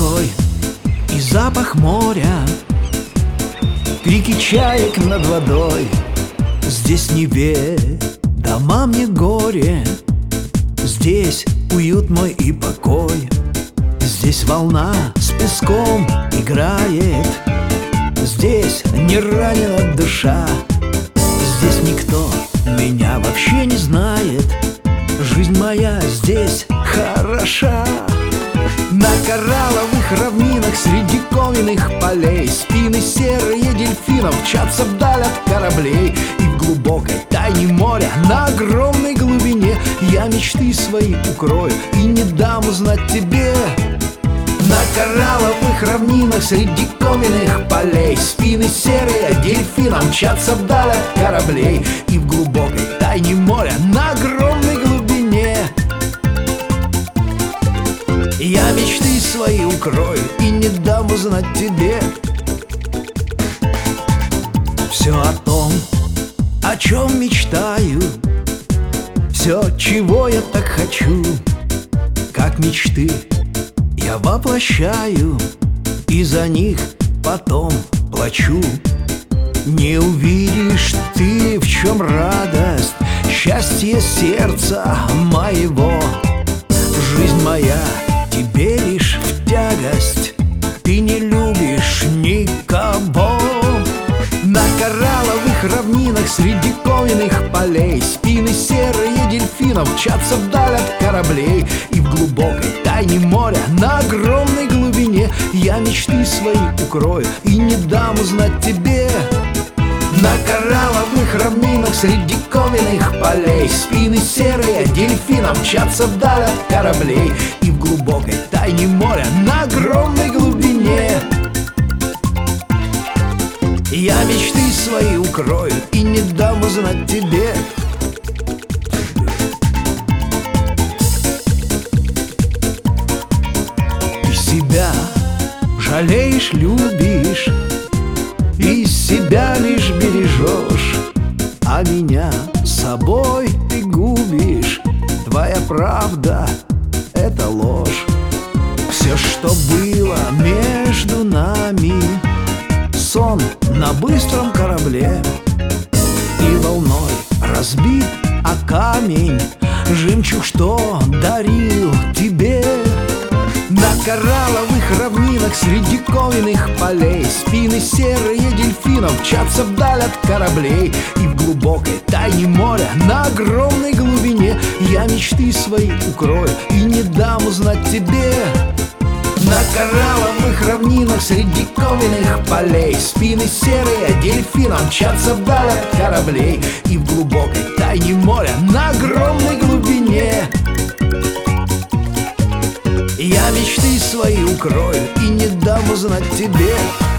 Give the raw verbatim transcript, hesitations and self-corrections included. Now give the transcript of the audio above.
покой и запах моря, крики чаек над водой. Здесь не ведомо мне горе, здесь уют мой и покой. Здесь волна с песком играет, здесь не ранена душа. Здесь никто меня вообще не знает, жизнь моя здесь хороша. На коралловых равнинах среди каменных полей спины серые дельфинов мчатся вдаль от кораблей. И в глубокой тайне моря, на огромной глубине, я мечты свои укрою и не дам узнать тебе. На коралловых равнинах среди каменных полей спины серые дельфинов мчатся вдаль от кораблей. И в глубокой тайне моря, на огромной глубине, я мечты свои укрою и не дам узнать тебе. Все о том, о чем мечтаю, все, чего я так хочу, как мечты я воплощаю, и за них потом плачу. Не увидишь ты, в чем радость, счастье сердца моего. Жизнь моя тебе лишь в тягость, ты не любишь никого. На коралловых равнинах среди каменных полей спины серые дельфинов мчатся вдаль от кораблей. И в глубокой тайне моря, на огромной глубине, я мечты свои укрою и не дам узнать тебе. На коралловых равнинах среди каменных полей спины серые дельфинов мчатся вдаль от кораблей. И в глубокой тайне моря, на огромной глубине, я мечты свои укрою и не дам узнать тебе. И себя жалеешь, любишь, и себя лишь бережешь, а меня собой ты губишь. Твоя правда — это ложь. Все, что было между нами, сон на быстром корабле, и волной разбит о камень жемчуг, что дарил тебе. На коралловых равнинах среди каменных полей спины серые дельфинов мчатся вдаль от кораблей. И в глубокой тайне моря, на огромной глубине, я мечты свои укрою и не дам узнать тебе. На коралловых равнинах среди каменных полей спины серые дельфинов мчатся вдаль от кораблей. И в глубокой тайне моря, на огромной глубине, я мечты свои укрою и не дам узнать тебе.